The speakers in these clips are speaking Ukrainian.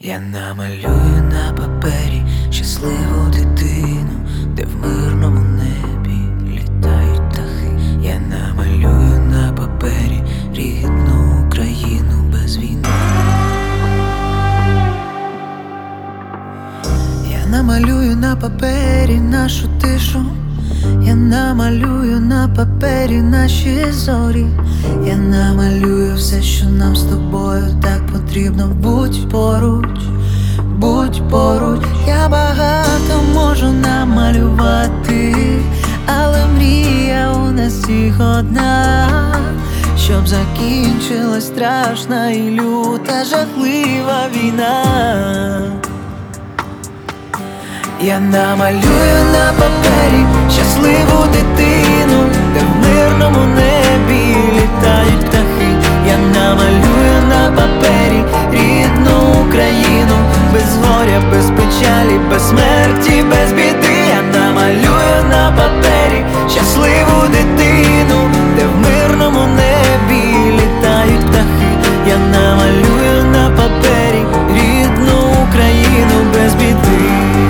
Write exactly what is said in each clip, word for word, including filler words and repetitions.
Я намалюю на папері щасливу дитину, де в мирному небі літають птахи. Я намалюю на папері рідну Україну без війни. Я намалюю на папері нашу тишу. Я намалюю на папері наші зорі. Я намалюю все, що нам з тобою так потрібно. Будь поруч, будь поруч. Я багато можу намалювати, але мрія у нас всіх одна, щоб закінчилась страшна і люта жахлива війна. Я намалюю на папері щасливу дитину, де в мирному небі літають птахи. Я намалюю на папері рідну Україну, без горя, без печалі, без смерті, без біди. Я намалюю на папері щасливу дитину, де в мирному небі літають птахи. Я намалюю на папері рідну Україну без біди.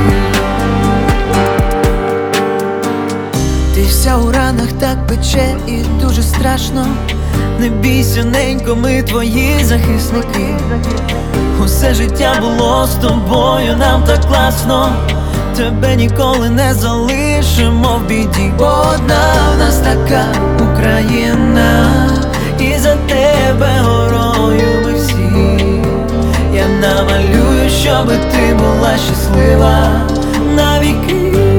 Ти вся у ранах так пече і дуже страшно. Не бійся, ненько, ми твої захисники. Усе життя було з тобою, нам так класно. Тебе ніколи не залишимо в біді. Бо одна в нас така Україна, і за тебе горою ми всі. Я намалюю, щоби ти була щаслива навіки.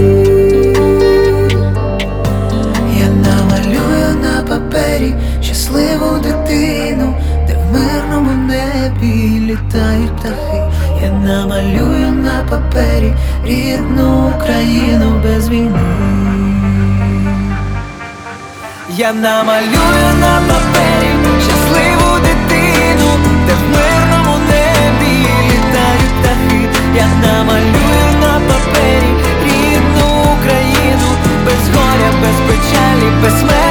Щасливу дитину, де в мирному небі літають птахи. Я намалюю на папері рідну Україну без війни. Я намалюю на папері щасливу дитину, де в мирному небі літають птахи. Я намалюю на папері рідну Україну, без горя, без печалі, без смерті.